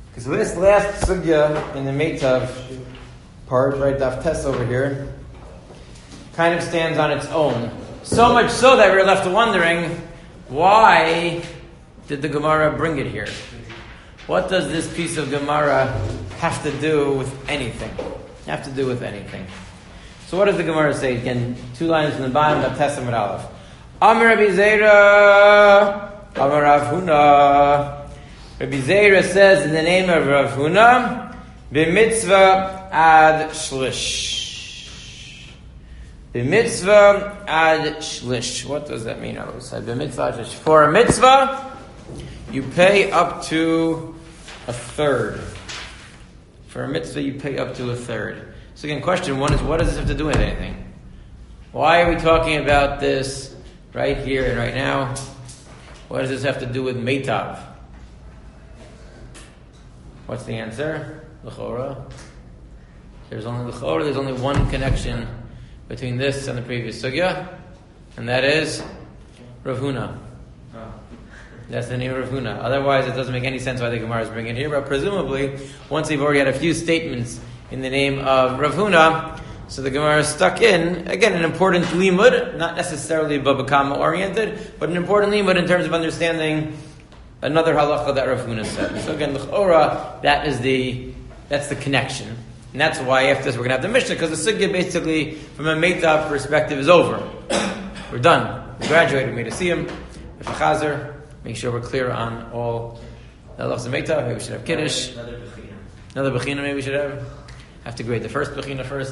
So this last sugya in the Meitav part, right, Daf Tes over here, kind of stands on its own. So much so that we're left wondering, why did the Gemara bring it here? What does this piece of Gemara have to do with anything? So what does the Gemara say? Again, 2 lines from the bottom, Daf Tes Amud Aleph. Amar Rabbi Zera, Amar Rav Huna. Rabbi Zera says in the name of Rav Huna, b'mitzvah ad shlish. B'mitzvah ad shlish. What does that mean? B'mitzvah ad shlish. For a mitzvah, you pay up to a third. For a mitzvah, you pay up to a third. So again, question one is, what does this have to do with anything? Why are we talking about this right here and right now? What does this have to do with Meitav? What's the answer? L'chora. There's only one connection between this and the previous sugya, and that is Rav Huna. That's the name of Rav Huna. Otherwise, it doesn't make any sense why the Gemara is bringing it here. But presumably, once they've already had a few statements in the name of Rav Huna, so the Gemara is stuck in, again, an important limud, not necessarily Baba Kama oriented, but an important limud in terms of understanding another halacha that Rav Huna said. So again, l'chora, that's the connection. And that's why after this we're going to have the Mishnah, because the sugya basically, from a Meitav perspective, is over. We're done. We graduated. We made a siyum. If a chazer, make sure we're clear on all the halachas of Meitav. Maybe we should have kiddush. Another bechina maybe we should have to grade the first bechina first.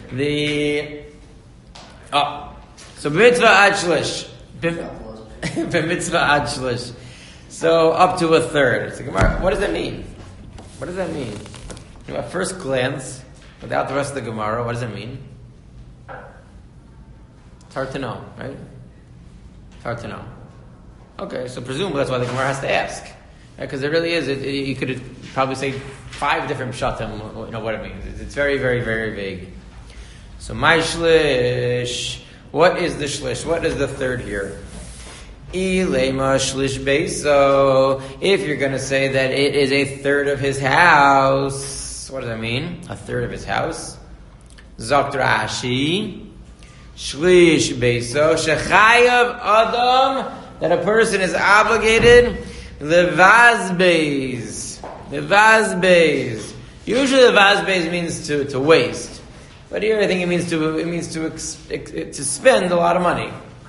So b'mitzvah ad shlish. B'mitzvah ad shlish. So up to a third. So Gemara, what does that mean? At first glance, without the rest of the Gemara, what does it mean? It's hard to know, right? It's hard to know. Okay, so presumably that's why the Gemara has to ask, because there really is. You could probably say 5 different pshatim. What it means. It's very, very, very vague. So my shlish. What is the shlish? What is the third here? Ilema shlish beiso. If you're going to say that it is a third of his house, what does that mean? A third of his house? Zok Rashi. Shlish beiso. Shechayav adam. That a person is obligated. Levazbeis. Usually levazbeis means to waste. But here I think it means to spend a lot of money.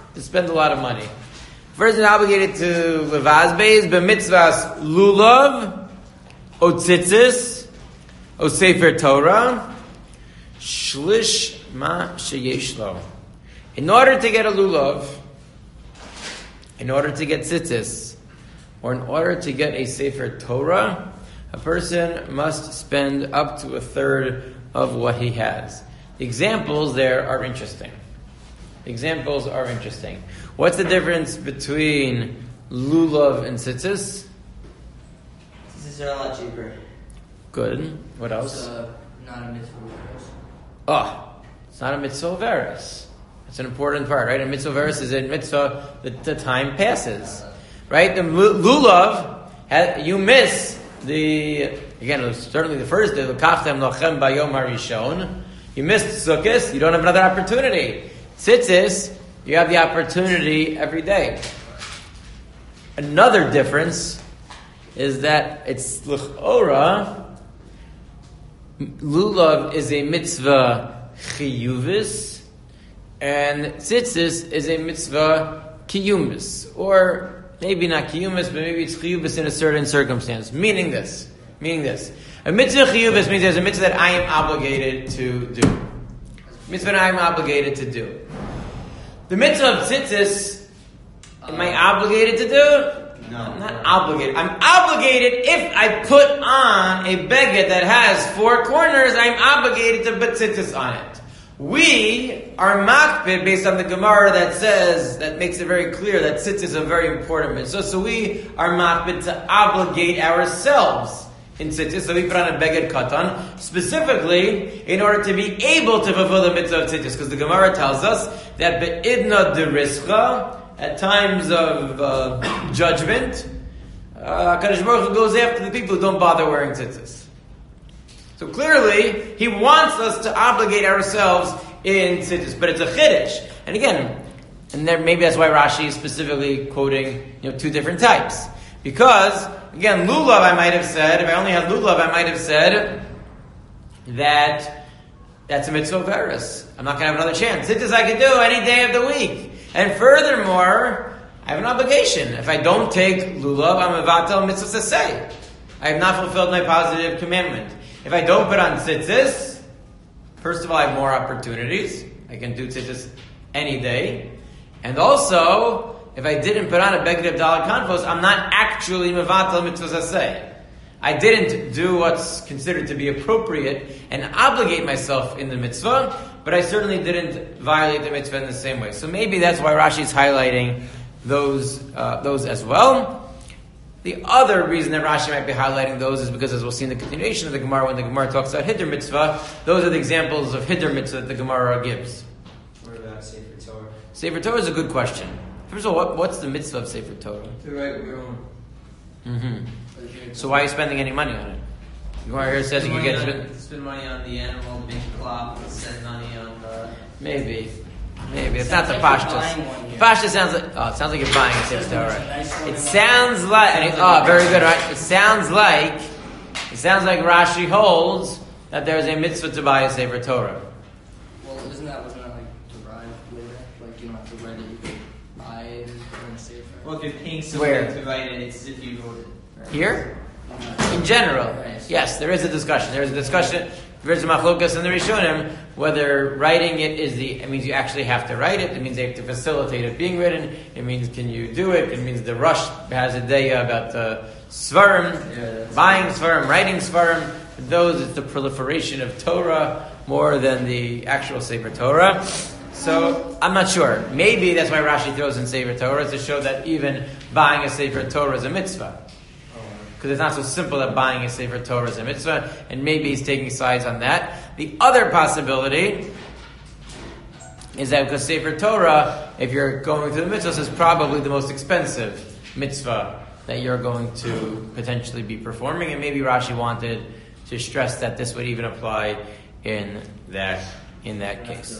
First, is obligated to levazbeis b'mitzvahs lulav, o tzitzis, o sefer Torah, shlish ma sheyesh lo. In order to get a lulav, in order to get tzitzis, or in order to get a sefer Torah, a person must spend up to a third of what he has. The examples there are interesting. What's the difference between lulav and tzitzis? Tzitzis are a lot cheaper. Good. What else? It's not a mitzvah. It's not a mitzvah veris. That's an important part, right? A mitzvah veris is a mitzvah that the time passes, right? The lulav, you miss certainly the first day, l'kachtem lochem bayom harishon. You missed sukkos, you don't have another opportunity. Tzitzis, you have the opportunity every day. Another difference is that it's l'chora. Lulav is a mitzvah chiyuvis, and tzitzis is a mitzvah kiyumis, or maybe not kiyumis, but maybe it's chiyuvis in a certain circumstance. Meaning this. A mitzvah chiyuvis means there's a mitzvah that I am obligated to do. The mitzvah of tzitzis, am I obligated to do? No. I'm not obligated. I'm obligated if I put on a beged that has 4 corners, I'm obligated to put tzitzis on it. We are makpid based on the Gemara that makes it very clear that tzitzis is a very important mitzvah. So we are makpid to obligate ourselves in tzitzis, so we put on a beged katan, specifically in order to be able to fulfill the mitzvah of tzitzis, because the Gemara tells us that be'idna derischa, at times of judgment, Kadosh Baruch Hu goes after the people who don't bother wearing tzitzis. So clearly, he wants us to obligate ourselves in tzitzis, but it's a chiddush. And again, and there, maybe that's why Rashi is specifically quoting, two different types. Because, again, lulav, I might have said, if I only had lulav, I might have said that that's a mitzvah of eris. I'm not going to have another chance. Tzitzis I can do any day of the week. And furthermore, I have an obligation. If I don't take lulav, I'm a vatal mitzvah saseh. I have not fulfilled my positive commandment. If I don't put on tzitzis, first of all, I have more opportunities. I can do tzitzis any day. And also, if I didn't put on a beged of daled kanfos, I'm not actually mevatel mitzvah saseh. I didn't do what's considered to be appropriate and obligate myself in the mitzvah, but I certainly didn't violate the mitzvah in the same way. So maybe that's why Rashi is highlighting those as well. The other reason that Rashi might be highlighting those is because, as we'll see in the continuation of the Gemara, when the Gemara talks about Hiddur mitzvah, those are the examples of Hiddur mitzvah that the Gemara gives. What about Sefer Torah? Sefer Torah is a good question. First of all, what's the mitzvah of Sefer Torah? To write your own. Mm-hmm. So why are you spending any money on it? The Gemara here says you can get spend money on the animal, make cloth, spend money on the... Maybe it's not the like pashtus. Pashtus sounds like you're buying a Sefer Torah. It sounds like very good, right? It sounds like Rashi holds that there is a mitzvah to buy a Sefer Torah. Well, wasn't that like derived later? Like you don't have to write it, you can buy it and Sefer. Well, if you're paying someone to write it, it's as if you wrote it. Right? Here? In general, yes, there is a discussion. There's a discussion. There's a machlokas in the Rishonim whether writing it it means you actually have to write it. It means they have to facilitate it being written. It means can you do it? It means the Rush has a day about svarim, buying svarim, writing svarim. For those, it's the proliferation of Torah more than the actual Sefer Torah. So I'm not sure. Maybe that's why Rashi throws in Sefer Torah to show that even buying a Sefer Torah is a mitzvah. Because it's not so simple that buying a Sefer Torah is a mitzvah, and maybe he's taking sides on that. The other possibility is that because Sefer Torah, if you're going through the mitzvahs, is probably the most expensive mitzvah that you're going to potentially be performing, and maybe Rashi wanted to stress that this would even apply in that case.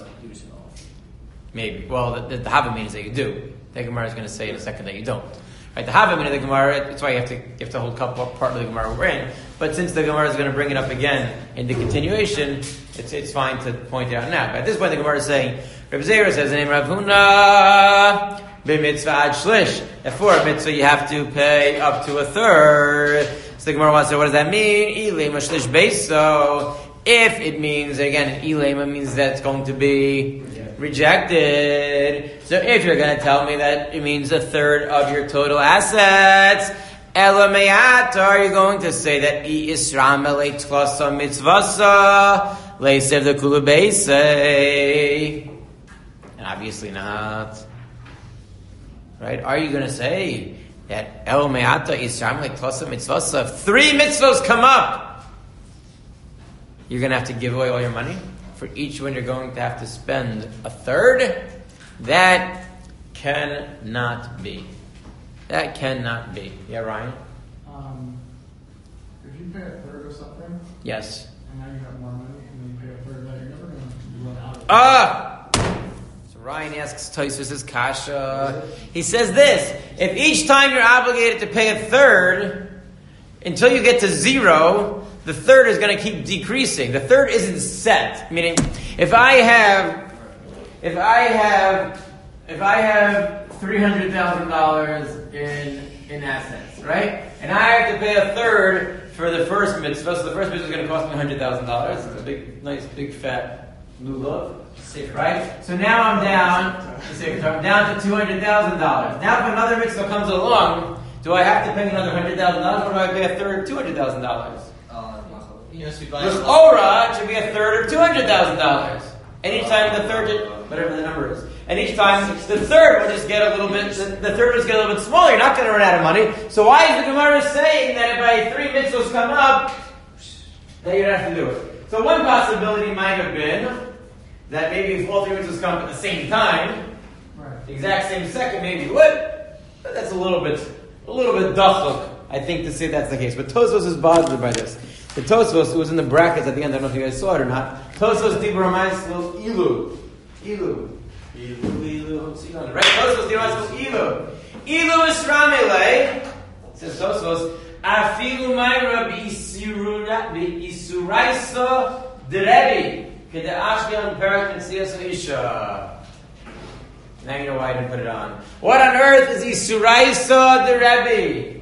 Maybe. Well, the Hava means that you do. The Gemara is going to say in a second that you don't. Right, the Havamina of the Gemara, that's why you have to hold part of the Gemara we're in. But since the Gemara is going to bring it up again in the continuation, it's fine to point it out now. But at this point, the Gemara is saying, Reb Zera says, "Name Rav Huna b'mitzvah ad shlish." That for a mitzvah, you have to pay up to a third. So the Gemara wants to say, what does that mean? Ilema shlish beis. So if it means, again, ilema means that it's going to be rejected. So if you're going to tell me that it means a third of your total assets, Elamayat, are you going to say that I Isram Tlasa Mitzvasa Leisev the Kulubeise? And obviously not. Right? Are you going to say that Elamayata Isram Tlasa Mitzvasa? If 3 mitzvahs come up, you're going to have to give away all your money? For each one, you're going to have to spend a third? That cannot be. That cannot be. Yeah, Ryan? If you pay a third of something, Yes. and now you have more money, and then you pay a third of that, you're never going to run out of it. So Ryan asks Tosfos' kasha. He says this: if each time you're obligated to pay a third, until you get to 0, the third is going to keep decreasing. The third isn't set. Meaning, if I have $300,000 in assets, right? And I have to pay a third for the first mitzvah. So the first mitzvah is going to cost me $100,000. It's a nice, big, fat lulav, right? So now I'm down to $200,000. Now, if another mitzvah comes along, do I have to pay another $100,000, or do I pay a third $200,000? L'chora, it should be a third of $200,000. Anytime the third, whatever the number is, and each time the third will just get a little bit. The third will just get a little bit smaller. You're not going to run out of money. So why is the Gemara saying that if by 3 mitzvahs come up, that you don't have to do it? So one possibility might have been that maybe if all 3 mitzvahs come up at the same time, the exact same second, maybe you would. But that's a little bit dachuk, I I think, to say that's the case. But Tosfos is bothered by this. The Tosfos, who was in the brackets at the end, I don't know if you guys saw it or not. Tosfos Tibur Hamayis Ilu. Right? Tosfos Tibur Ilu. Ilu is Ramele. Says Tosfos, Afilu Mayra Isuraisa Derebi. Kede Ashkelon Perak and Siyas Isha. Now you know why I didn't put it on. What on earth is Isuraisa Derebi?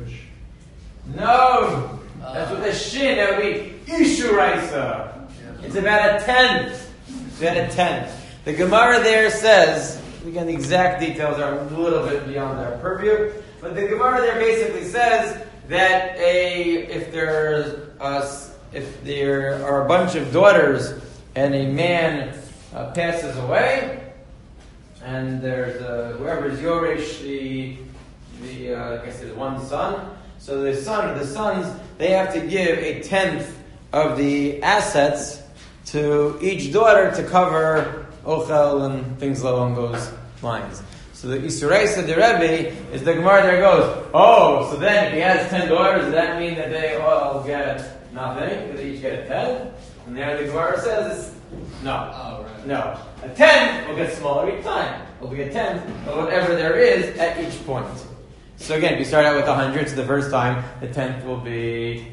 No. That's with a shin. That would be Ishuraisa. It's about a tenth. It's about a tenth. The Gemara there says, again, the exact details are a little bit beyond our purview, but the Gemara there basically says that if there are a bunch of daughters and a man passes away, and there's whoever is Yoresh, I guess there's one son. So the sons, they have to give a tenth of the assets to each daughter to cover ochel and things along those lines. So the Isuraisa de Rebbe is the Gemara there goes, oh, so then if he has 10 daughters, does that mean that they all get nothing? Do they each get a 10? And there the Gemara says, no. Oh, right. No. A 10 will get smaller each time. It will be a tenth of whatever there is at each point. So again, if you start out with 100, so the first time, the tenth will be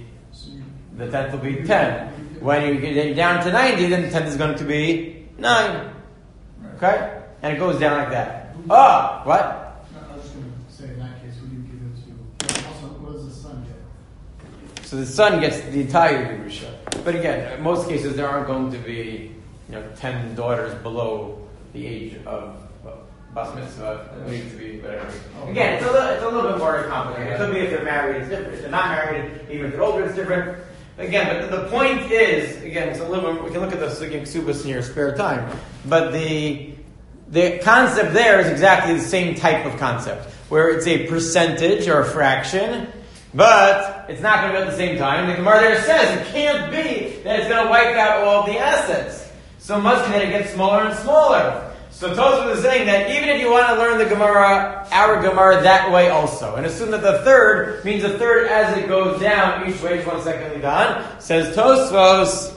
10. When you get down to 90, then the tenth is going to be 9. Okay? And it goes down like that. Oh, what? I was just going to say, in that case, who do you give it to? Also, what does the son get? So the son gets the entire Yerusha. But again, in most cases, there aren't going to be 10 daughters below the age of Bas Mitzvah. It needs to be whatever. Again, it's a little bit more complicated. It could be if they're married, it's different. If they're not married, even if they're older, it's different. Again, but the point is, again, it's a little bit, we can look at the Sugya Ksubas in your spare time, but the concept there is exactly the same type of concept, where it's a percentage or a fraction, but it's not going to be at the same time. The Gemara there says it can't be that it's going to wipe out all the assets. So it must be that it gets smaller and smaller. So Tosfos is saying that even if you want to learn the Gemara, our Gemara, that way also, and assume that the third means a third as it goes down each way. Just 1 second, Lidan. Says Tosfos,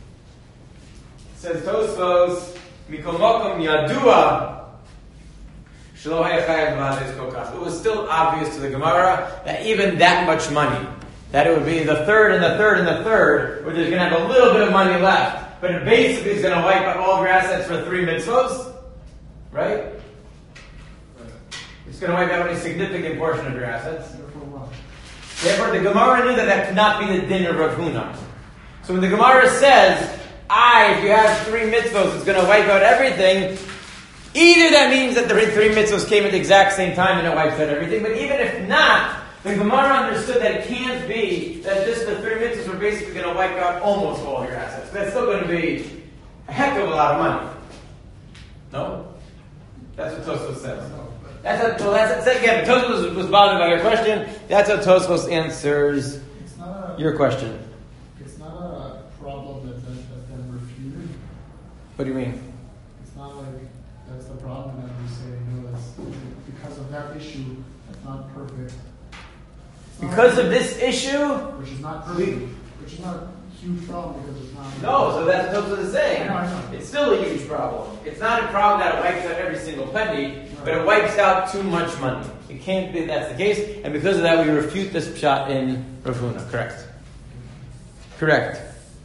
Mikol Mokom Yadua. It was still obvious to the Gemara that even that much money, that it would be the third and the third and the third, where there's going to have a little bit of money left, but it basically is going to wipe out all of your assets for 3 mitzvos. Right? It's going to wipe out a significant portion of your assets. Therefore, the Gemara knew that could not be the din of Rav Huna. So when the Gemara says, if you have 3 mitzvos, it's going to wipe out everything, either that means that the 3 mitzvos came at the exact same time and it wipes out everything, but even if not, the Gemara understood that it can't be that just the 3 mitzvos were basically going to wipe out almost all your assets. That's still going to be a heck of a lot of money. No? That's what Tosfos says. Again, Tosfos was bothered by your question. That's how Tosfos answers your question. It's not a problem that's been refuted. What do you mean? It's not like that's the problem that we say, that's because of that issue, that's not perfect. Because of this issue? Which is not perfect. Which is not a huge problem because it's not. No, so that's what Tosfos is saying. I know. It's still a huge problem. It's not a problem that it wipes out every single penny, but it wipes out too much money. It can't be that's the case, and because of that, we refute this pshat in Rav Huna. Correct.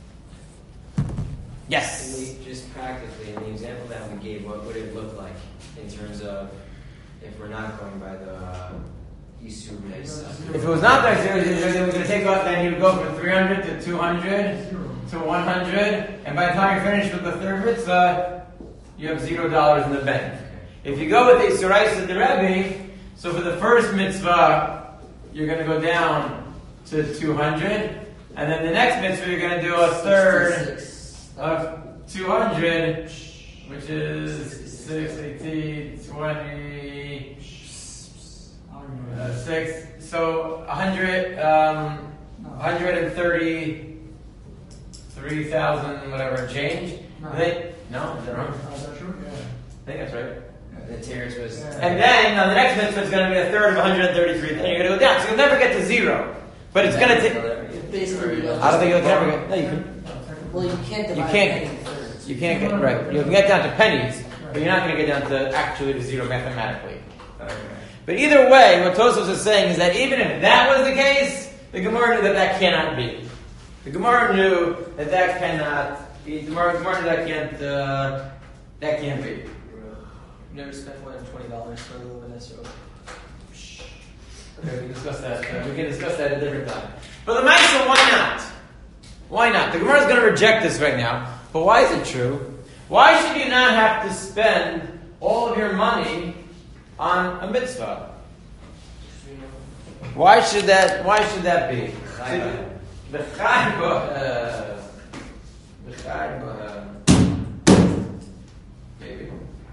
Yes. Just practically, in the example that we gave, what would it look like in terms of if we're not going by the Yisur stuff? If it was not that serious, then we're going to take off. Then you would go from 300 to 200 to 100, and by the time you're finished with the third mitzvah, you have $0 in the bank. If you go with the Isuraisa de Rebbe, so for the first mitzvah, you're going to go down to 200, and then the next mitzvah, you're going to do a third of 200, which is 6, 18, 20, 6, so 133,000 whatever change. No, is that wrong? Is that true? Yeah. I think that's right. The teretz was. And then on the next mitzvah, it's going to be a third of 133. Then you're going to go down. So you'll never get to 0. But it's going to take. Basically, I don't think you'll ever get. No, you can. well, you can't divide You can't. penny into thirds. You can't get right. You can get down to pennies, but you're not going to get down to actually to 0 mathematically. But either way, what Tosfos is saying is that even if that was the case, the Gemara knew that cannot be. The Gemara knew that cannot be. The Gemara knew that can't be. Never spent more than $20 for a little bit of esrog. Okay, we can discuss that. We can discuss that at a different time. But the Maisa, why not? Why not? The Gemara is going to reject this right now. But why is it true? Why should you not have to spend all of your money on a mitzvah? Why should that be? Maybe.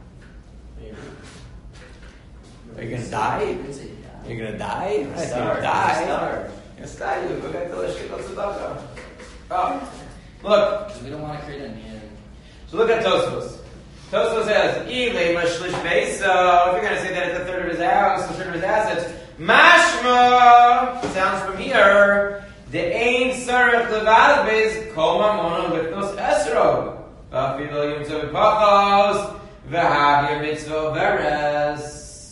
Are you gonna die? You're gonna die? You're gonna die. Oh, look. Because we don't want to create a man. So look at Tosfos. Tosfos says, so if you're going to say that it's a third of his house, a third of his assets, mashma, sounds from here, the ain sarach levad bez kol mamona lifnos esrog. V'afilo yom tov pachos, v'havir mitzvah veres.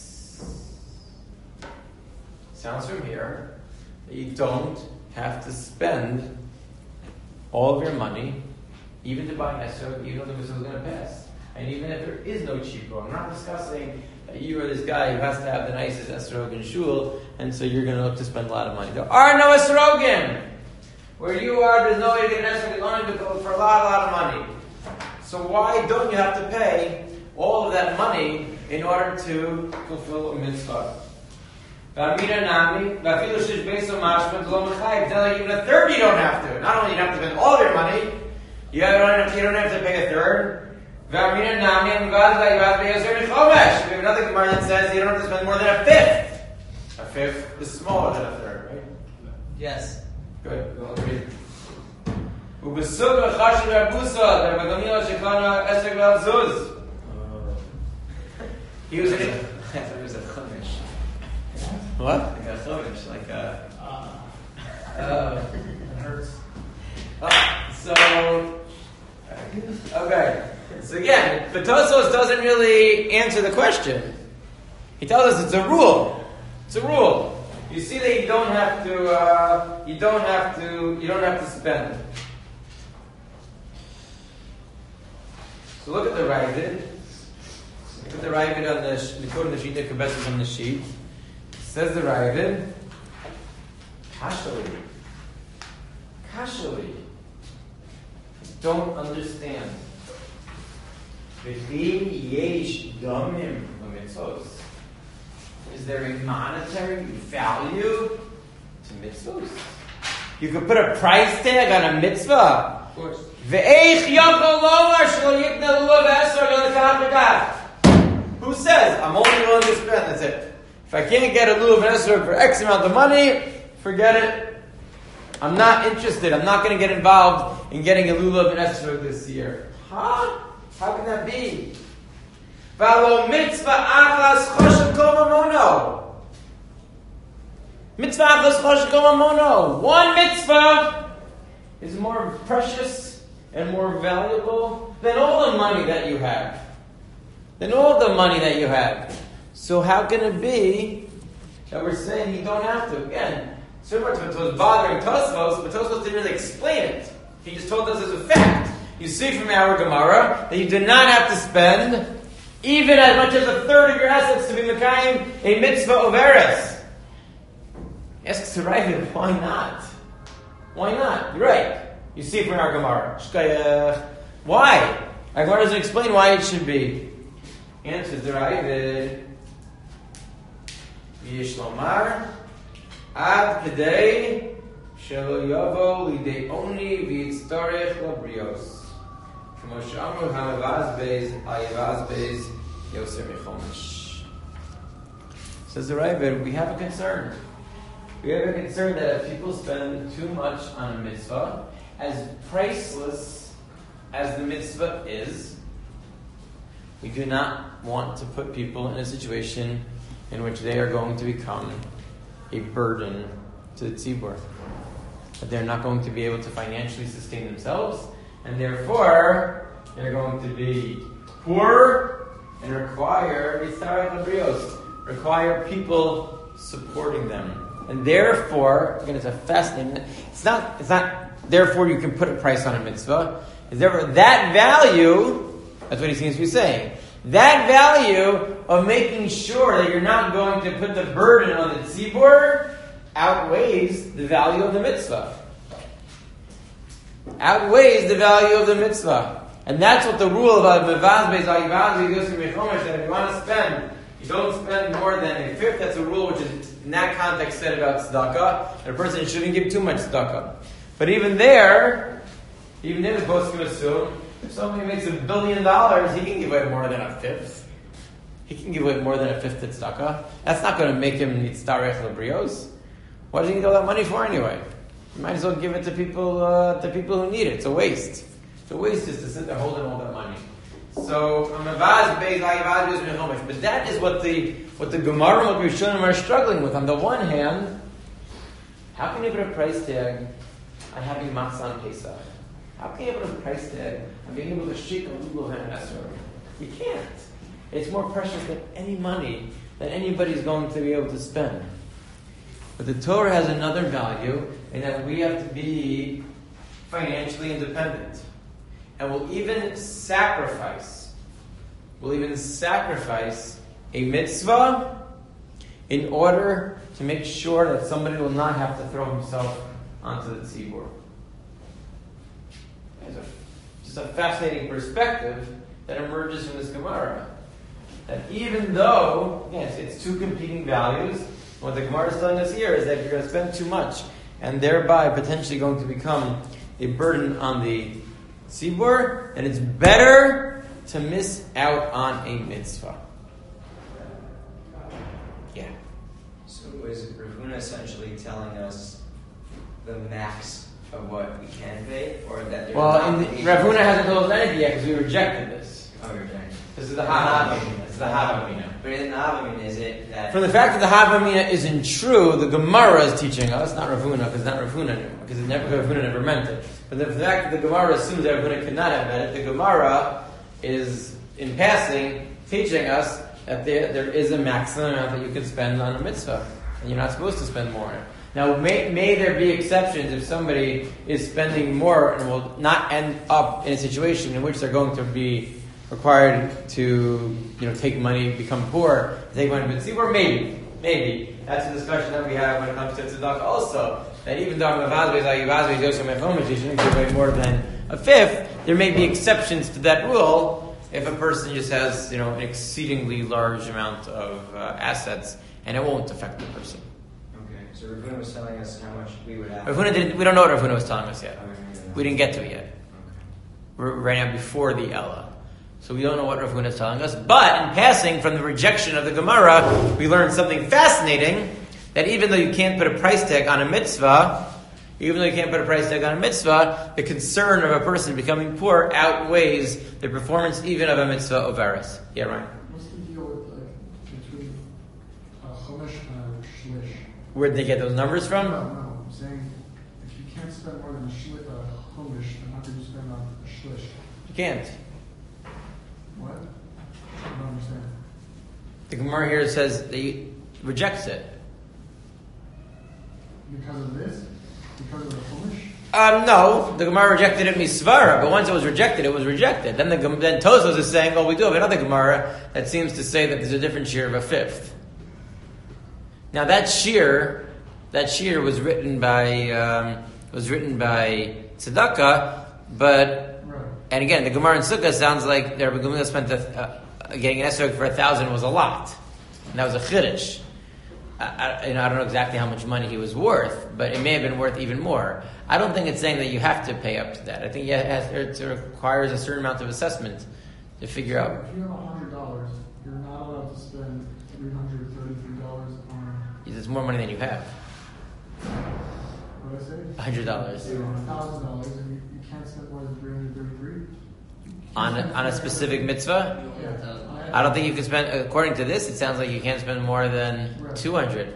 Sounds from here that you don't have to spend all of your money, even to buy esrog, even though the mitzvah is going to pass. And even if there is no cheapo, I'm not discussing that you are this guy who has to have the nicest esrog in shul, and so you're going to look to spend a lot of money. There are no esrogim. Where you are, there's no way to get an esrog. It's only for a lot of money. So why don't you have to pay all of that money in order to fulfill a mitzvah? Even a third you don't have to. Not only you don't have to spend all your money, you don't have to pay a third. We have another Gemara that says you don't have to spend more than a fifth. A fifth is smaller than a third, right? Yes. Good. We'll read. He was in it. I thought it was a chumash. What? Like a chumash, like a. It hurts. So, okay. So again, but Tosfos doesn't really answer the question. He tells us it's a rule. It's a rule. You see that you don't have to spend. So look at the Ravid. Look at the Ravid on the quote on the sheet. The Kabbalah is on the sheet. Says the Ravid, Kashali. Don't understand. Is there a monetary value to mitzvahs? You could put a price tag on a mitzvah. Of course. Who says I'm only willing to spend? That's it. If I can't get a lulav and esrog for X amount of money, forget it. I'm not interested. I'm not going to get involved in getting a lulav and esrog this year. Huh? How can that be? Mitzvah achlas choshev kol mamono. Mitzvah achlas choshev kol mamono. One mitzvah is more precious and more valuable than all the money that you have. So how can it be that we're saying you don't have to? Again, similar to what was bothering Tosfos, but Tosfos didn't really explain it. He just told us as a fact. You see from our Gemara that you do not have to spend even as much as a third of your assets to be Mekayim a mitzvah overes. Asks the Ravid, why not? Why not? You're right. You see from our Gemara. Why? Our Gemara doesn't explain why it should be. Answers the Ravid. Yishlomar ad kedei shelo yavo lidei oni v'yitztarech labrios. Says the Ravid, we have a concern. We have a concern that if people spend too much on a mitzvah, as priceless as the mitzvah is, We do not want to put people in a situation in which they are going to become a burden to the tzibur. That they're not going to be able to financially sustain themselves, and therefore they're going to be poor and require people supporting them. And therefore, again, it's a fascinating. It's not. Therefore, you can put a price on a mitzvah. Is therefore that value? That's what he seems to be saying. That value of making sure that you're not going to put the burden on the tzibur outweighs the value of the mitzvah. Outweighs the value of the mitzvah. And that's what the rule about Mevaz that if you want to spend, you don't spend more than a fifth. That's a rule which is in that context said about tzedakah. And a person shouldn't give too much tzedakah. But even there, even in the post assume, if somebody makes $1 billion, he can give away more than a fifth. He can give away more than a fifth to tzedakah. That's not going to make him nitzarech lebrios. What does he need all that money for anyway? You might as well give it to people who need it. It's a waste. It's a waste just to sit there holding all that money. So, but that is what the Gemara and what Rishonim are struggling with. On the one hand, how can you put a price tag on having matzah on Pesach? How can you put a price tag on being able to shake a lulav and esrog? You can't. It's more precious than any money that anybody's going to be able to spend. But the Torah has another value in that we have to be financially independent. And we'll even sacrifice a mitzvah in order to make sure that somebody will not have to throw himself onto the tzibur. It's just a fascinating perspective that emerges from this Gemara. That even though, again, it's two competing values, what the Gemara is telling us here is that you're going to spend too much and thereby potentially going to become a burden on the tzibur, and it's better to miss out on a mitzvah. Yeah. So is Rav Huna essentially telling us the max of what we can pay, or that there's Rav Huna hasn't told us anything yet because we rejected this. Oh, you're right. This is the Havamina. This is the Havamina. But in the Havamina, is it that From the fact that the Havamina isn't true, the Gemara is teaching us, not Rav Huna, because Rav Huna never meant it. But the fact that the Gemara assumes that Rav Huna could not have meant it, the Gemara is, in passing, teaching us that there is a maximum amount that you can spend on a mitzvah, and you're not supposed to spend more. Now, may there be exceptions if somebody is spending more and will not end up in a situation in which they're going to be required to, take money, become poor, take money to tzibur? Maybe. That's a discussion that we have when it comes to tzedakah also. That even though you shouldn't give away more than a fifth, there may be exceptions to that rule if a person just has, an exceedingly large amount of assets, and it won't affect the person. Okay, so Rav Huna was telling us how much we would have. We don't know what Rav Huna was telling us yet. Okay, We didn't get to it yet. Okay. We're right now before the Ella. So we don't know what Rav Huna is telling us. But in passing from the rejection of the Gemara, we learned something fascinating, that even though you can't put a price tag on a mitzvah, the concern of a person becoming poor outweighs the performance even of a mitzvah of Eretz. Yeah, Ryan? What's the deal with between Chumash and Shlish? Where'd they get those numbers from? No, I'm saying if you can't spend more than a Chumash, then how can you spend on a Shlish? You can't. What? I don't understand. The Gemara here says that he rejects it. Because of this? Because of the Chumash? No, the Gemara rejected it misvara, but once it was rejected, it was rejected. Then Tosfos is saying, well, we do have another Gemara that seems to say that there's a different shear of a fifth. Now that shear was written by Tzedakah, but Right. and again, the Gemara in Sukkah sounds like the Rebbe Gamliel spent getting an esrog for 1,000 was a lot, and that was a chiddush. I don't know exactly how much money he was worth, but it may have been worth even more. I don't think it's saying that you have to pay up to that. I think it requires a certain amount of assessment to figure out. If you have $100, you're not allowed to spend $333 on. It's more money than you have. What did I say? $100. $1,000, and you can't spend more than $333. on a specific mitzvah. You want that. I don't think you can spend, according to this, it sounds like you can't spend more than Right. 200.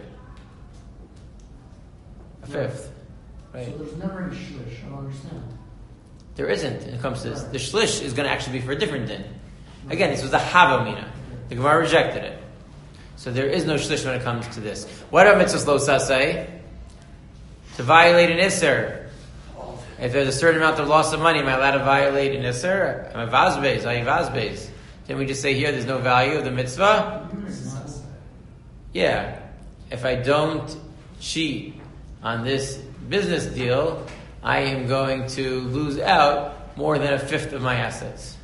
A fifth. So Right. there's never any shlish, I don't understand. There isn't when it comes to this. Right. The shlish is going to actually be for a different din. Again, this was a havamina. The Gemara rejected it. So there is no shlish when it comes to this. What are mitzvahs lo saseh? To violate an isser. If there's a certain amount of loss of money, am I allowed to violate an isser? Am I vazbeis? Are you vazbeis? Didn't we just say here there's no value of the mitzvah? Yeah. If I don't cheat on this business deal, I am going to lose out more than a fifth of my assets.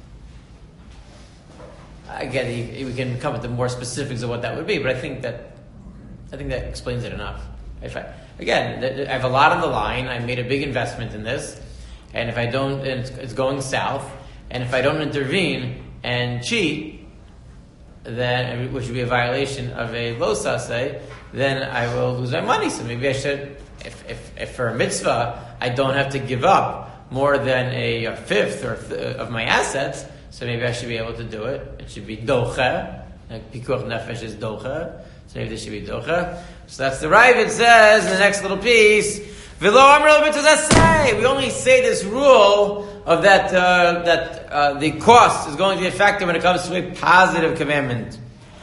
Again, we can come up with more specifics of what that would be, but I think that explains it enough. Again, I have a lot on the line. I made a big investment in this, and if I don't, and it's going south, and if I don't intervene and cheat, then which would be a violation of a lo saseh, then I will lose my money. So maybe I should, if for a mitzvah I don't have to give up more than a fifth of my assets, so maybe I should be able to do it. It should be docha. Like pikuach nefesh is docha. So maybe this should be docha. So that's the Ravid says in the next little piece. V'lo amr mitzvah. We only say this rule of that the cost is going to be a factor when it comes to a positive commandment.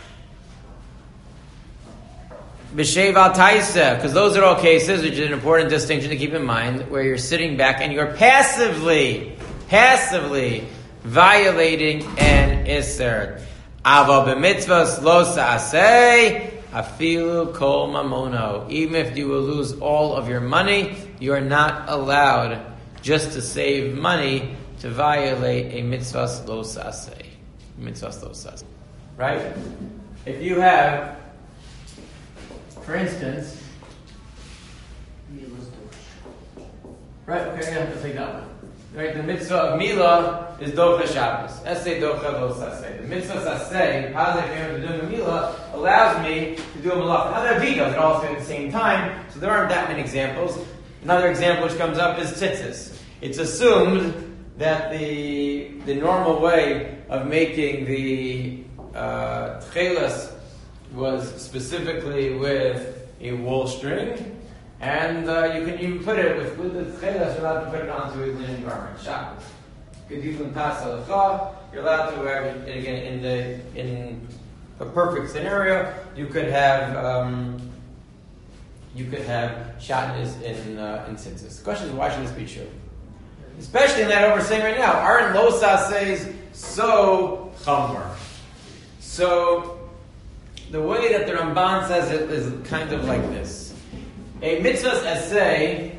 B'sheiv al taisa, because those are all cases, which is an important distinction to keep in mind, where you're sitting back and you're passively violating an isser. Ava b'mitzvahs lo sa'aseh afilu kol mamono. Even if you will lose all of your money, you are not allowed just to save money to violate a mitzvahs lo sa'aseh. Mitzvahs lo sa'aseh. Right? If you have, for instance, right? Okay, yeah, let's take that one. Right, the mitzvah of Milah is Docha Shabbos. Essay Docha Lo Saseh. The mitzvah Saseh, positive commandment to doing Milah, allows me to do a malach. Now there are details, it all at the same time, so there aren't that many examples. Another example which comes up is tzitzis. It's assumed that the normal way of making the tchelas was specifically with a wool string. And you can even put it with the tchelas, you're allowed to put it onto a linen garment. Shabbos. You're allowed to wear it again in a perfect scenario. You could have shatnez in tzitzis. The question is, why should this be true? Especially in that we're saying right now, aren't lo sasehs so chamor? So the way that the Ramban says it is kind of like this. A mitzvah's essay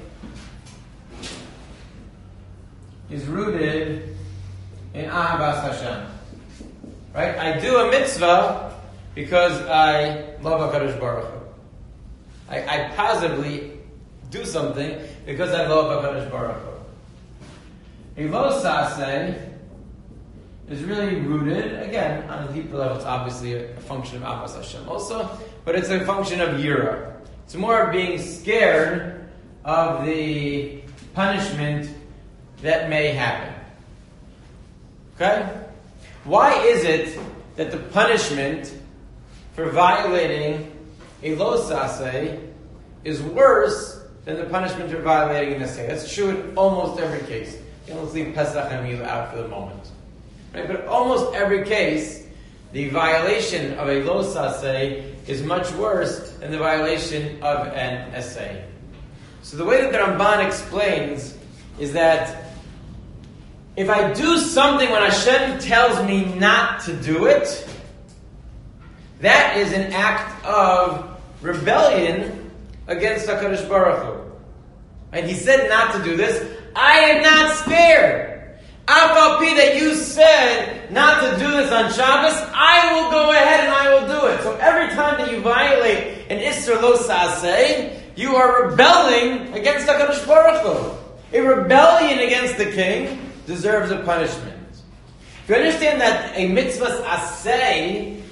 is rooted in Ahavas Hashem. Right? I do a mitzvah because I love HaKadosh Baruch Hu. I positively do something because I love HaKadosh Baruch Hu. A lo saseh is really rooted, again, on a deeper level. It's obviously a function of Ahavas Hashem also, but it's a function of Yira. It's more of being scared of the punishment that may happen. Okay? Why is it that the punishment for violating a lo saseh is worse than the punishment for violating an essay? That's true in almost every case. Let's leave Pesach and Milah out for the moment. Right? But almost every case, the violation of a lo saseh is much worse than the violation of an essay. So the way that the Ramban explains is that if I do something when Hashem tells me not to do it, that is an act of rebellion against HaKadosh Baruch Hu. And he said not to do this. I am not scared. Afal that you said not to do this on Shabbos, I will go ahead and I will do it. So every time that you violate an Isser Lo Saseh, you are rebelling against HaKadosh Baruch Hu. A rebellion against the king deserves a punishment. If you understand that a mitzvah aseh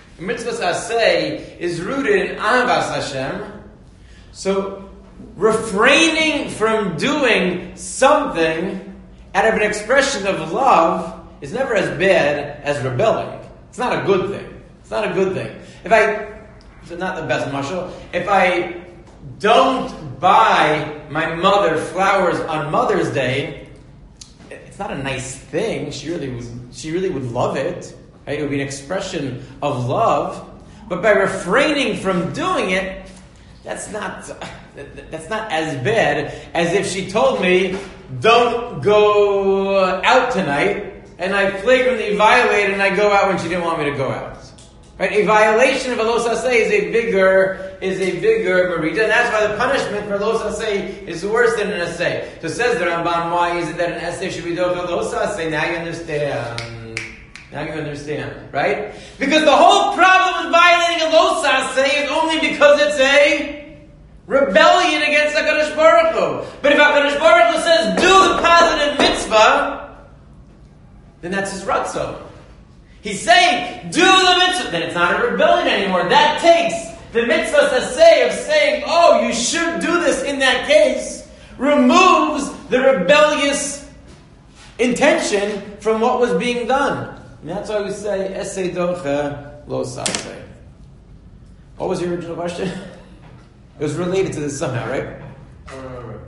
is rooted in Ahavas Hashem, so refraining from doing something out of an expression of love is never as bad as rebelling. It's not a good thing. It's not a good thing. It's not the best mashal. If I don't buy my mother flowers on Mother's Day, it's not a nice thing. She really would love it. Right? It would be an expression of love. But by refraining from doing it, that's not as bad as if she told me, don't go out tonight, and I flagrantly violate and I go out when she didn't want me to go out. Right? A violation of a lo saseh is a bigger merida, and that's why the punishment for lo saseh is worse than an essay. So says the Rambam, why is it that an essay should be dochel lo saseh? Now you understand. Right? Because the whole problem with violating a lo saseh is only because it's a rebellion against HaKadosh Baruch Hu. But if HaKadosh Baruch Hu says, do the positive mitzvah, then that's his ratzon. He's saying, do the mitzvah. Then it's not a rebellion anymore. That takes the mitzvah saseh of saying, oh, you should do this in that case, removes the rebellious intention from what was being done. And that's why we say, esei doche lo saseh. What was your original question? It was related to this somehow, right? I don't remember.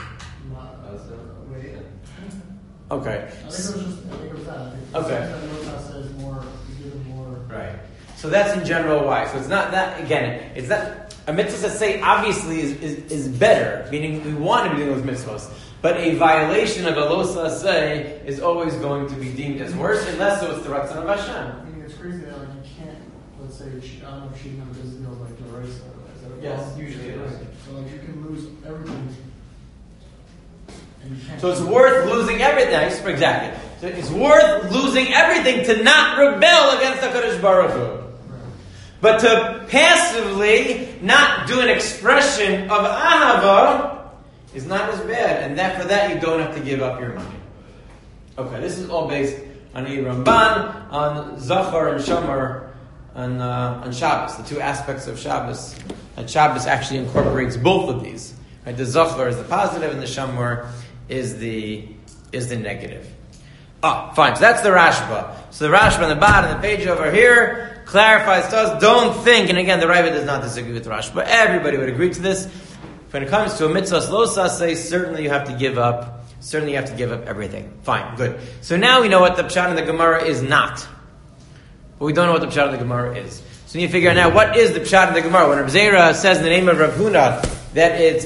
Okay. I think it was that. Okay. Is more. Right. So that's in general why. So it's not that, again, it's not, a mitzvah say obviously is better, meaning we want to be doing those mitzvahs. But a violation of a lo saseh is always going to be deemed as worse, unless so it's the ratzon of Hashem. I mean, it's crazy that like you can't, let's say, I don't know if she never does deals like the race. Yes, usually it is. So like you can lose everything. And you can't. So it's worth losing everything. Exactly. So it's worth losing everything to not rebel against HaKadosh Baruch Hu. Right. But to passively not do an expression of ahava is not as bad. And that for that you don't have to give up your money. Okay, this is all based on a Ramban, on Zachar and Shomer, on Shabbos, the two aspects of Shabbos. And Shabbos actually incorporates both of these. Right? The Zachar is the positive and the Shomer is the negative. Fine. So that's the Rashba. So the Rashba on the bottom of the page over here clarifies to us, don't think, and again, the Raiva does not disagree with the Rashba. Everybody would agree to this. When it comes to a mitzvah lo saseh, certainly you have to give up everything. Fine, good. So now we know what the pshat in the Gemara is not. But we don't know what the pshat in the Gemara is. So we need to figure out now, what is the pshat in the Gemara? When Rav Zera says in the name of Rav Huna that it's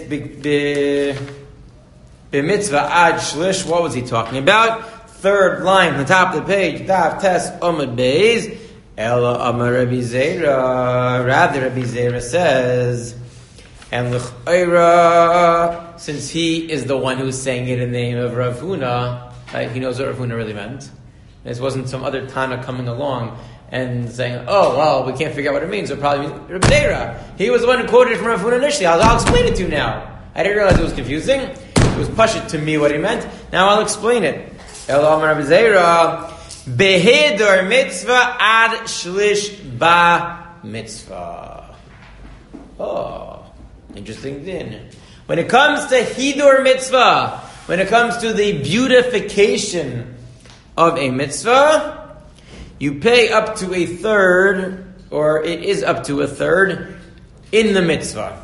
b'mitzvah ad shlish, what was he talking about? Third line on the top of the page, Daf Tes Omid Beis, Ela Amar Rabbi Zera. Rather, Rabbi Zera says, and l'ch'ayra, since he is the one who's saying it in the name of Rav Huna, right, he knows what Rav Huna really meant. This wasn't some other Tana coming along and saying, oh, well, we can't figure out what it means, so it probably means Rabbi Zera. He was the one who quoted from Rav Huna initially. I'll explain it to you now. I didn't realize it was confusing. It was pashut to me what he meant. Now I'll explain it. Ela Amar Rabbi Zera, Behedor mitzvah ad shlish ba mitzvah. Oh, interesting thing. When it comes to Hidur mitzvah, when it comes to the beautification of a mitzvah, you pay up to a third, or it is up to a third, in the mitzvah.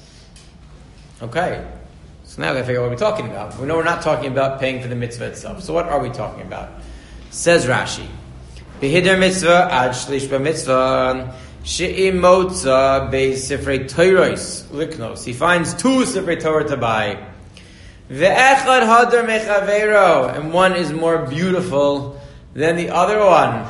Okay. So now we gotta figure out what we're talking about. We know we're not talking about paying for the mitzvah itself. So what are we talking about? Says Rashi, Behidar mitzvah ad shlish ba mitzvah she'im motza be'sifrei Toros liknos. He finds two sifrei Torah to buy. Ve'echad hadar mechavero, and one is more beautiful than the other one.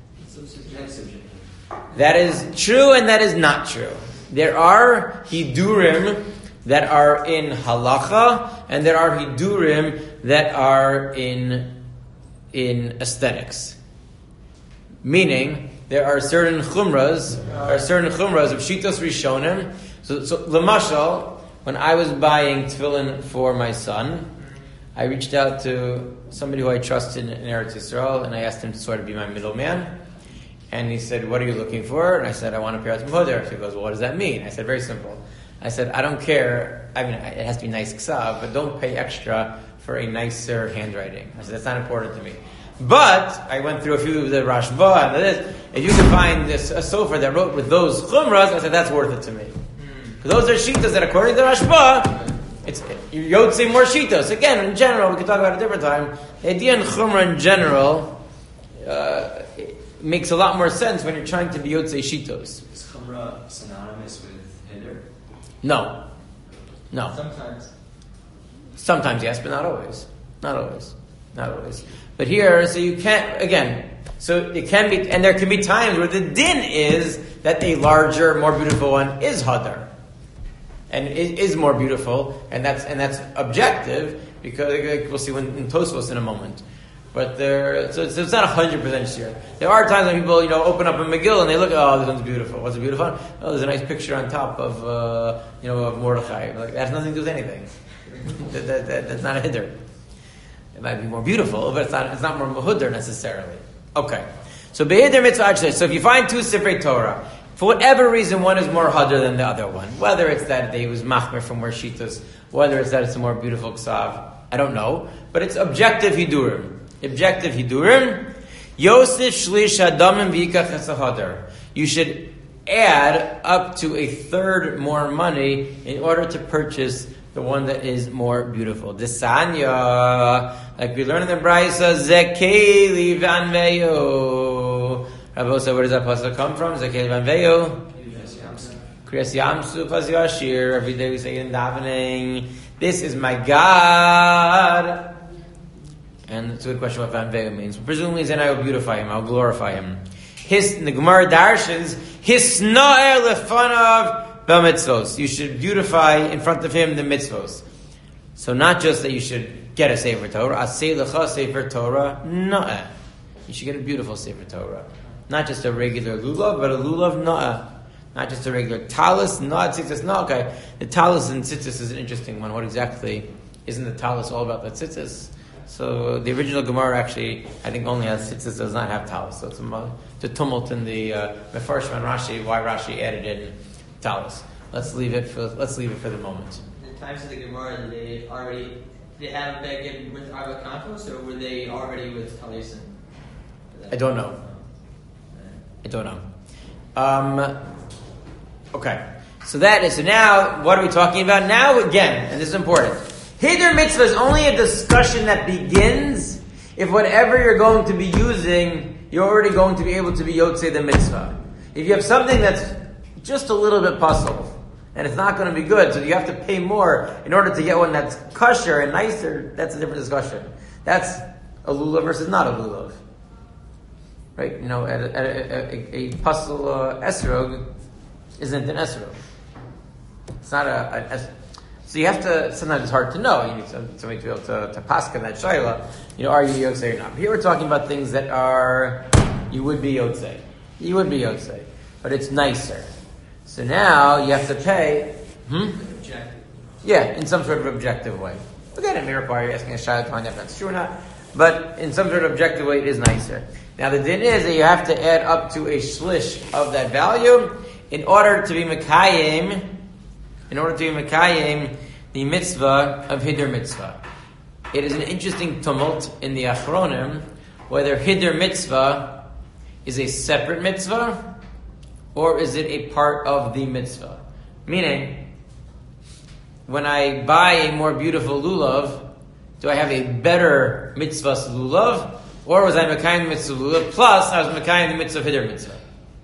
That is true and that is not true. There are hidurim that are in halacha, and there are hidurim that are in aesthetics. Meaning, there are certain chumras of shitos rishonim. So lemashal, when I was buying tefillin for my son, I reached out to somebody who I trusted in Eretz Yisrael, and I asked him to sort of be my middleman. And he said, "What are you looking for?" And I said, "I want a Pirat Moder." So he goes, "Well, what does that mean?" I said, "Very simple." I said, "I don't care. I mean, it has to be nice ksav, but don't pay extra for a nicer handwriting." I said, "That's not important to me. But I went through a few of the Rashba and this. If you can find a sofer that wrote with those chumras, I said that's worth it to me. Because those are shitas that, according to Rashba, it's Yotze more shitas. Again, in general, we can talk about it a different time. The idea in chumra in general it makes a lot more sense when you're trying to be Yotze shitos. Is chumrah synonymous with hider? No. Sometimes yes, but not always. Not always. But here, so you can't, again, so it can be, and there can be times where the din is that a larger, more beautiful one is hadar. And it is more beautiful, and that's objective, because we'll see in Tosfos in a moment. But so it's not 100% sure. There are times when people, open up a Megillah and they look, oh, this one's beautiful. What's a beautiful one? Oh, there's a nice picture on top of, of Mordechai. Like, that has nothing to do with anything. That's not a hider. It might be more beautiful, but it's not more mahudar necessarily. Okay. So behider mitzvah actually. So if you find two Sifrei Torah, for whatever reason, one is more hadar than the other one. Whether it's that they was machmer from more shitas, whether it's that it's a more beautiful ksav, I don't know. But it's objective hidurim. Yosef shlish adamim v'yikach esahadar. You should add up to a third more money in order to purchase the one that is more beautiful. Desanya, like we learn in the Brisa, Zekeli vanveyo. Rabbi said, where does that pasuk come from? Zekeli vanveyo. Kriyas Yamsu pas Yashir. Every day we say in davening, this is my God. And it's a good question what vanveyo means. Presumably, then I will beautify him, I'll glorify him. In the Gemara Darshans, Hisna'er lefanav. Mitzvos. You should beautify in front of him the mitzvos. So not just that you should get a Sefer Torah, Aseh lecha Sefer Torah, na'eh. You should get a beautiful Sefer Torah. Not just a regular lulav, but a lulav na'eh. Not just a regular talis, na'eh, tzitzis, na'eh. Okay, the talis and tzitzis is an interesting one. What exactly, isn't the talis all about the tzitzis? So the original Gemara actually, I think, only has tzitzis, does not have talis. So it's a tumult in the Mefarshim and Rashi, why Rashi added in talis. Let's leave it for the moment. In the times of the Gemara, did they have a beged with Arba Campos, or were they already with Talisin? I don't know. Okay. So now, what are we talking about? Now, again, and this is important. Hider mitzvah is only a discussion that begins if whatever you're going to be using, you're already going to be able to be Yotzei the mitzvah. If you have something that's just a little bit puzzled, and it's not going to be good, so you have to pay more in order to get one that's kosher and nicer, that's a different discussion. That's a lulav versus not a lulav. Right? A puzzle esrog isn't an esrog. It's not a so you have to, sometimes it's hard to know. You need somebody to be able to paskin that shayla. Are you yotzei or not? But here we're talking about things that are, you would be yotzei. But it's nicer. So now you have to pay. Objective. Yeah, in some sort of objective way. Again, it may require you asking a shayla to find out if that's true or not. But in some sort of objective way, it is nicer. Now the din is that you have to add up to a shlish of that value in order to be mekayim. The mitzvah of hider mitzvah. It is an interesting tumult in the Achronim whether hider mitzvah is a separate mitzvah or is it a part of the mitzvah. Meaning, when I buy a more beautiful lulav, do I have a better mitzvah lulav, or was I mekayim mitzvah lulav plus I was mekayim the mitzvah of hider mitzvah?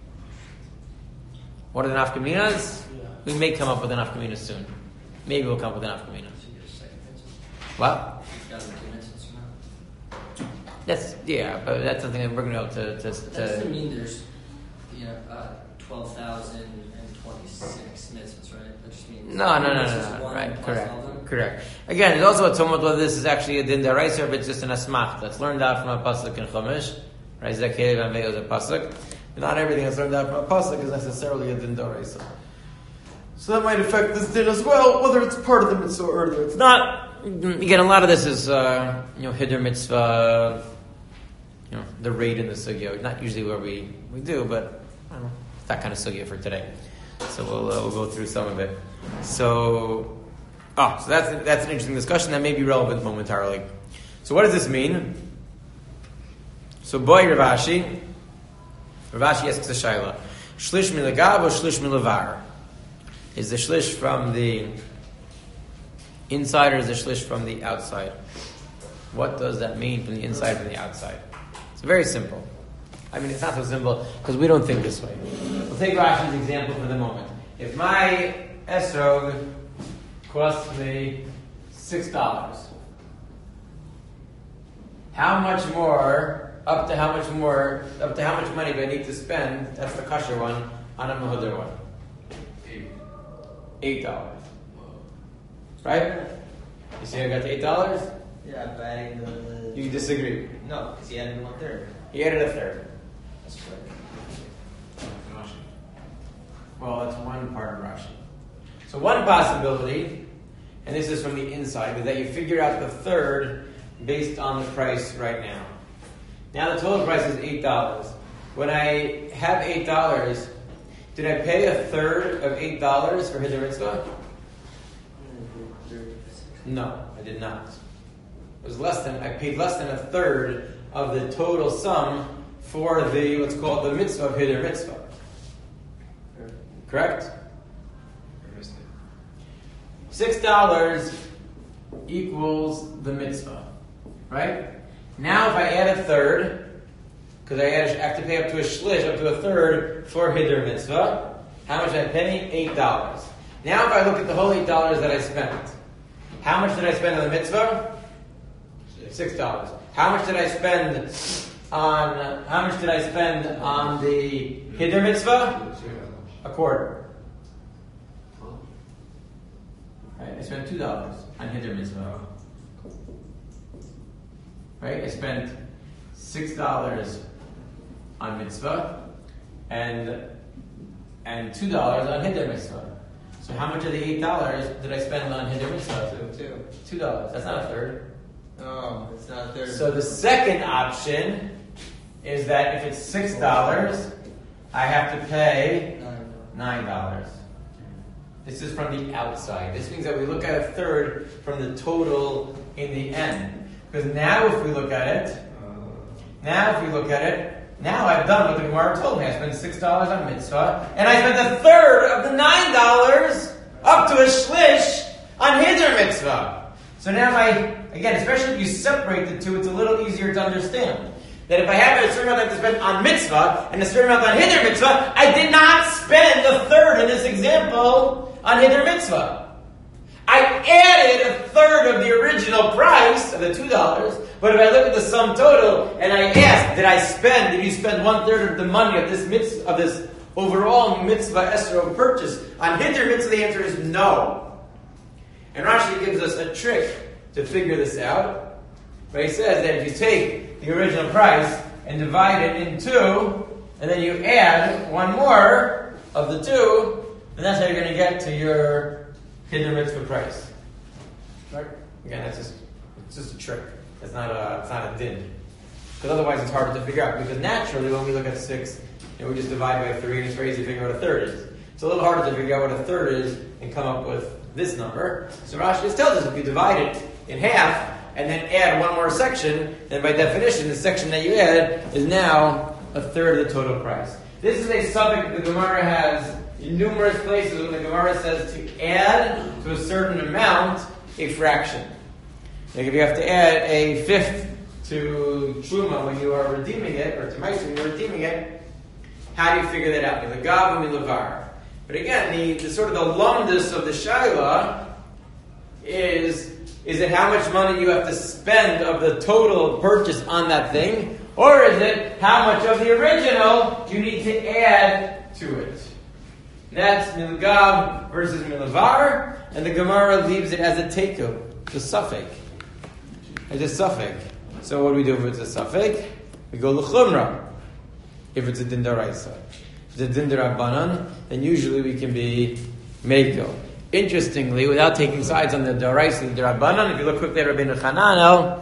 What are the nafkaminas? We may come up with an nafkamina soon. Maybe we'll come up with an nafkamina. What? But that's something that we're going to be able to. That doesn't mean there's 12,026 mitzvahs, right? That just means no. Right, correct. Again, there's also a tumult whether this is actually a din daraisa or if it's just an asmach that's learned out from a pasuk in Chumash. Right, Zakei Vanveyo is a pasuk. Not everything that's learned out from a pasuk is necessarily a din daraisa. So that might affect this din as well, whether it's part of the mitzvah or whether it's not. Again, a lot of this is hider mitzvah, the raid in the sugya. Not usually where we do, but I don't know, it's that kind of sugya for today. So we'll go through some of it. So that's an interesting discussion that may be relevant momentarily. So what does this mean? So boy Rav Ashi asks the Shaila, Shlish milagav or Shlish milavar? Is the Shlish from the inside or is the Shlish from the outside? What does that mean from the inside and the outside? It's very simple. I mean, it's not so simple because we don't think this way. We'll take Rashi's example for the moment. If my esrog costs me $6, how much money do I need to spend? That's the kosher one on a mahudar one. $8. Right? You see, I got to $8. Yeah, but adding the. You disagree? No, because he added 1/3. He added a third. That's correct. Well, that's one part of Rashi. So one possibility, and this is from the inside, is that you figure out the third based on the price right now. Now the total price is $8. When I have $8, did I pay a third of $8 for Hiddur Mitzvah? No, I did not. It was I paid less than a third of the total sum for the, what's called the mitzvah of Hiddur Mitzvah. Correct? $6 equals the mitzvah. Right? Now if I add a third, because I have to pay up to a shlish, up to a third for Hiddur Mitzvah, how much did I pay? $8. Now if I look at the whole $8 that I spent, how much did I spend on the mitzvah? $6. How much did I spend on the Hiddur Mitzvah? A quarter. Right? I spent $2 on Hiddur Mitzvah. Right? I spent $6 on mitzvah and $2 on Hiddur Mitzvah. So how much of the $8 did I spend on Hiddur Mitzvah? $2. That's not a third. No, it's not a third. So the second option is that if it's $6, I have to pay $9. This is from the outside. This means that we look at a third from the total in the end. Because now if we look at it, now I've done what the Gemara told me. I spent $6 on mitzvah, and I spent a third of the $9 up to a shlish on Hiddur Mitzvah. So now again, especially if you separate the two, it's a little easier to understand. That if I have a certain amount I have to spend on mitzvah and a certain amount on Hiddur Mitzvah, I did not spend a third in this example on Hiddur Mitzvah. I added a third of the original price of the $2, but if I look at the sum total and I ask, did you spend 1/3 of the money of this overall mitzvah esrog purchase on Hiddur Mitzvah? The answer is no. And Rashi gives us a trick to figure this out. But he says that if you take the original price and divide it in two, and then you add one more of the two, then that's how you're going to get to your Hiddur Mitzvah price. Right? Again, it's just a trick. It's not a din. Because otherwise it's harder to figure out. Because naturally when we look at 6, we just divide by 3 and it's very easy to figure out what a third is. It's a little harder to figure out what a third is and come up with this number. So Rashi just tells us if you divide it in half and then add one more section, then by definition the section that you add is now a third of the total price. This is a subject that the Gemara has in numerous places when the Gemara says to add to a certain amount a fraction. Like if you have to add a fifth to Truma when you are redeeming it, or to Meiser when you're redeeming it, how do you figure that out? Milagav and milavar. But again, the sort of the lumdus of the Shaila is it how much money you have to spend of the total purchase on that thing, or is it how much of the original you need to add to it? That's milagav versus milavar, and the Gemara leaves it as a teku, the suffix. It's a suffix. So what do we do if it's a suffix? We go l'chumra. If it's a din d'oraisa. If it's a din d'rabbanan, then usually we can be meiko. Interestingly, without taking sides on the d'oraisa and the d'rabbanan, if you look quickly at Rabbeinu Chananel,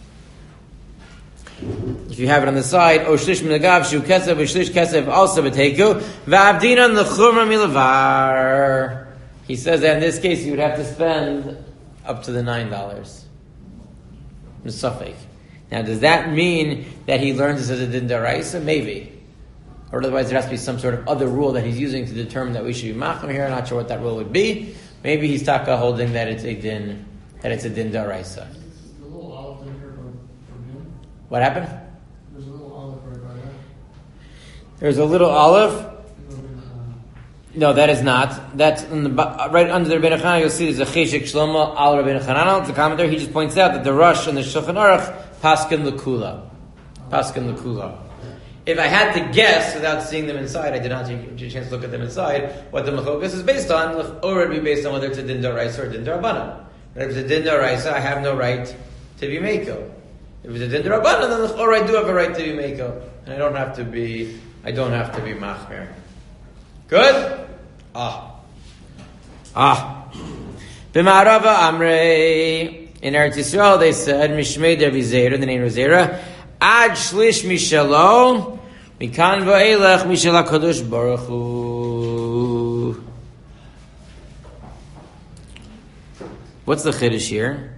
if you have it on the side, O shlish milagav shu kesef, O shlish kesef also b'teiku, v'avdinan l'chumra milavar. He says that in this case you would have to spend up to the $9. Misafek. Now, does that mean that he learns this as a din daraisa? Maybe. Or otherwise there has to be some sort of other rule that he's using to determine that we should be machmir here. I'm not sure what that rule would be. Maybe he's taka holding that it's a din daraisa. The little olive in here from him. What happened? There's a little olive right by that. There's a little olive. A little bit, No, that is not. That's in the, right under the Rebbeinu Chananel. You'll see there's a cheshik shlomo al Rebbeinu Chananel. It's a commentary. He just points out that the Rosh and the Shulchan Aruch paskin l'kula. Paskin l'kula. If I had to guess without seeing them inside, I did not take a chance to look at them inside, what the Machokas is based on, or it would be based on whether it's a din d'oraisa or a din d'rabbanan. But if it's a din d'oraisa, I have no right to be meiko. If it's a din d'rabbanan, then or I do have a right to be meiko. And I don't have to be machmir. Good? B'ma'arava amrei. In Eretz Yisrael, they said, Mishmei der Vizera, the name of Zera, Ad shlish mishalo, mikan va'elech mishal HaKadosh Baruch Hu. What's the chiddush here?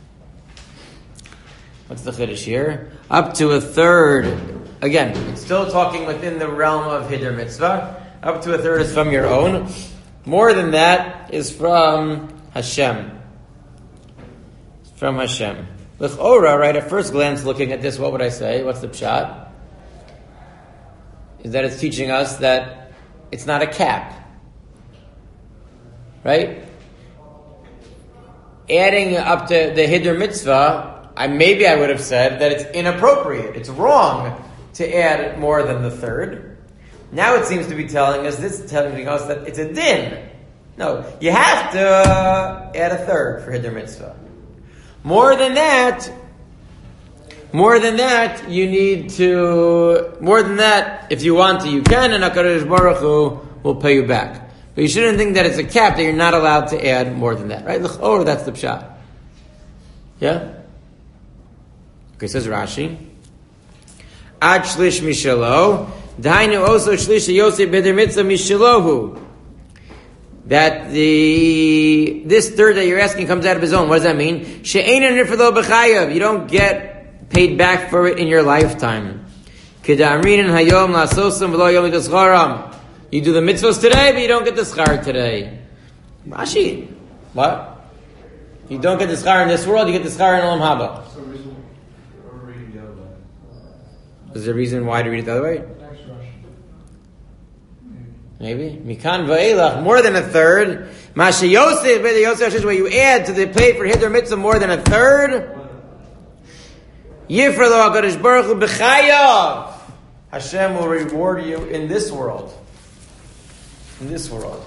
Up to a third. Again, it's still talking within the realm of Hider Mitzvah. Up to a third is from your own. More than that is from Hashem. From Hashem. L'chora, right, at first glance looking at this, what would I say? What's the pshat? Is that it's teaching us that it's not a cap. Right? Adding up to the Hider Mitzvah, I would have said that it's inappropriate. It's wrong to add more than the third. Now it seems to be telling us that it's a din. No, you have to add a third for Hider Mitzvah. More than that, if you want to, you can, and HaKadosh Baruch Hu will pay you back. But you shouldn't think that it's a cap, that you're not allowed to add more than that, right? Or that's the pshat. Yeah? Okay, says Rashi. Ad shlish mishalo, dainu also shlish yosef b'der mitzvah mishalohu. That this third that you're asking comes out of his own. What does that mean? She'einu nifrelo b'chayav. You don't get paid back for it in your lifetime. Kedamrin hayom la'asosam v'lo yom l'tascharam. You do the mitzvahs today, but you don't get the schar today. Rashi, what? You don't get the schar in this world, you get the schar in Olam Haba. Is there a reason why to read it the other way? Maybe. Mikan va'elach, more than a third. Masha Yosef, where you add to the pay for Hider Mitzvah more than a third. Yifra lo HaKadosh Baruch Hu b'chayav. Hashem will reward you in this world. In this world.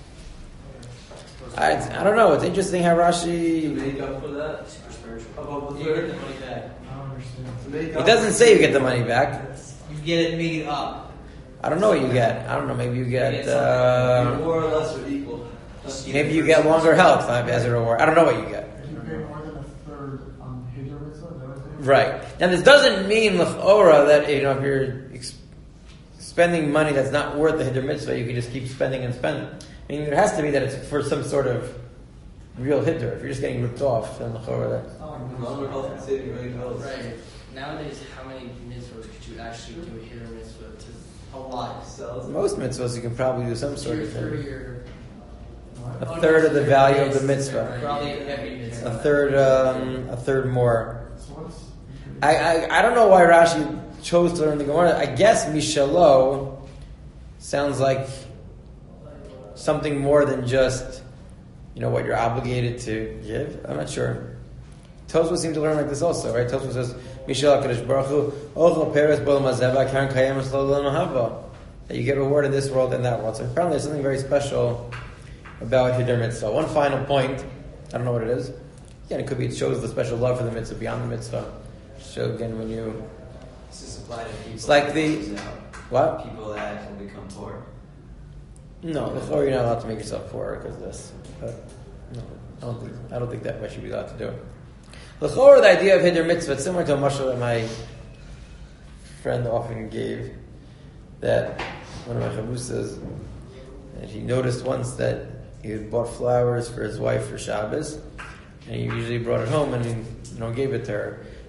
I don't know. It's interesting how Rashi. Make up for that. Super spiritual. You get the money back. I don't understand. It doesn't say you get the money back. You get it made up. I don't know what you get. I don't know. Maybe you get more or less or equal. maybe you get longer health as a reward. I don't know what you get. You pay more than a third on Hider Mitzvah? Is that what it is? Right. Now this doesn't mean l'chora that if you're spending money that's not worth the Hider Mitzvah, you can just keep spending and spending. I mean, there has to be that it's for some sort of real Hider. If you're just getting ripped off, then l'chora that. Longer health and saving money health. Right. Nowadays, how many mitzvahs could you actually do a Hider Mitzvah to? A lot. Most mitzvahs you can probably do some sort of thing. What? A third of the value of the mitzvah. Probably every mitzvah. A third more. So what's... I don't know why Rashi chose to learn the Gemara. I guess Mishalo sounds like something more than just, what you're obligated to give. I'm not sure. Tosfos seems to learn like this also, right? Tosfos says, Mishal HaKadosh Baruch Hu, Ochel Peres Bol Mazeva, Karen Kayem Eslo Mahava. That you get reward in this world and that world. So apparently there's something very special about Hider Mitzvah. One final point, I don't know what it is. Again, it could be it shows the special love for the mitzvah beyond the mitzvah. So again, when you... This is applied to people. It's like the... What? People that can become poor. No, before you're not allowed to make yourself poor because of this. But no, I don't think that much should be allowed to do. L'chor, the idea of Hider Mitzvah, it's similar to a mashal that my friend often gave, that one of my chavusas, and he noticed once that he had bought flowers for his wife for Shabbos, and he usually brought it home and he gave it to her.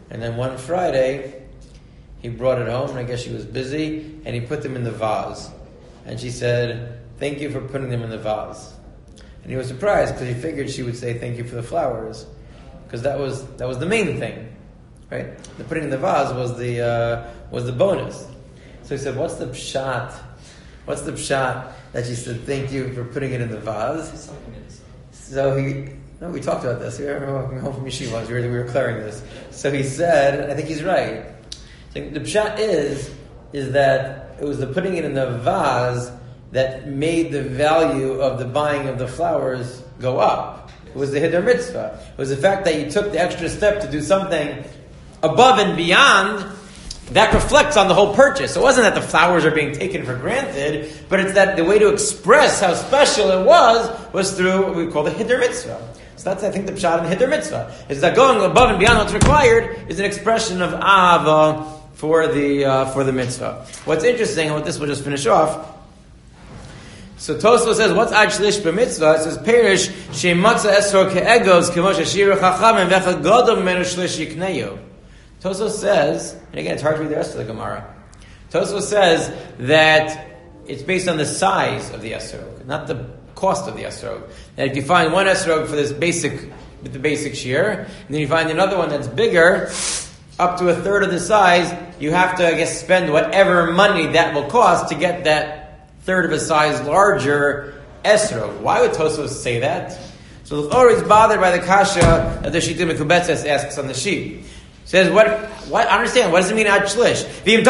And then one Friday, he brought it home, and I guess she was busy, and he put them in the vase. And she said, "Thank you for putting them in the vase." And he was surprised because he figured she would say, "Thank you for the flowers," because that was the main thing, right? The putting in the vase was the bonus. So he said, "What's the pshat? What's the pshat that she said thank you for putting it in the vase?" So we talked about this. We were walking home from yeshiva. We were clearing this. So he said, and I think he's right. So the pshat is that it was the putting it in the vase that made the value of the buying of the flowers go up. It was the Hiddur Mitzvah. It was the fact that you took the extra step to do something above and beyond that reflects on the whole purchase. So it wasn't that the flowers are being taken for granted, but it's that the way to express how special it was through what we call the Hiddur Mitzvah. So that's, I think, the pshat in the Hiddur Mitzvah. Is that going above and beyond what's required is an expression of Ahava for the mitzvah. What's interesting, and with this we'll just finish off. So Tosfos says, what's Ad Shlish b'mitzvah? It says, Perish, Shematza Esro Ke'egos, K'mosh Ashir Chacham, and Vecha Godom Menu Shlish Yikneyu. Tosfos says, and again, it's hard to read the rest of the Gemara. Tosfos says that it's based on the size of the esrog, not the cost of the esrog. That if you find one esrog for this with the basic shear, and then you find another one that's bigger, up to a third of the size, you have to, I guess, spend whatever money that will cost to get that third of a size larger esrog. Why would Tosfos say that? So the Chor is bothered by the kasha that the Shita Mekubetzes asks on the sheet. Says, what, understand, what does it mean, Ad Shlish?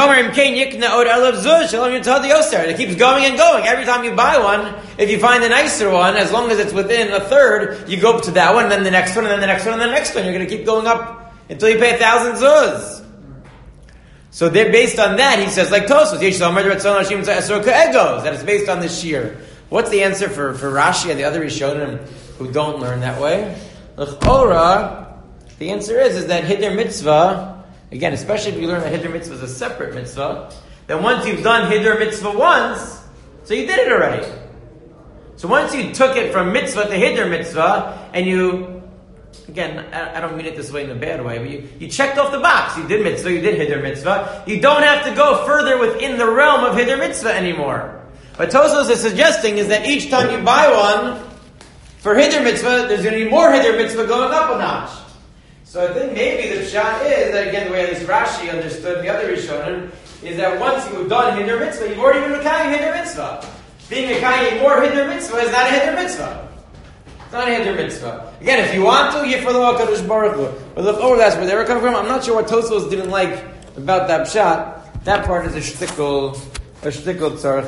It keeps going and going. Every time you buy one, if you find a nicer one, as long as it's within a third, you go up to that one, and then the next one, and then the next one, and then the next one. You're going to keep going up until you pay 1,000 zuz. So they're based on that, he says, like Tosfos, that it's based on the shear. What's the answer for Rashi and the other Rishonim who don't learn that way? The answer is that Hiddur Mitzvah, again, especially if you learn that Hiddur Mitzvah is a separate mitzvah, then once you've done Hiddur Mitzvah once, so you did it already. So once you took it from Mitzvah to Hiddur Mitzvah, and you, again, I don't mean it this way in a bad way, but you checked off the box. You did Mitzvah, you did Hiddur Mitzvah. You don't have to go further within the realm of Hiddur Mitzvah anymore. What Tosfos is suggesting is that each time you buy one, for Hiddur Mitzvah, there's going to be more Hiddur Mitzvah going up a notch. So I think maybe the pshat is that, again, the way at least Rashi understood the other Rishonim, is that once you've done Hiddur Mitzvah, you've already been Mekayim Hiddur Mitzvah. Being Mekayim more Hiddur Mitzvah is not a Hiddur Mitzvah. It's not a Hiddur Mitzvah. Again, if you want to, you follow HaKadosh Baruch Hu. But look, that's where they were coming from. I'm not sure what Tosfos didn't like about that pshat. That part is a shtickle tzarech.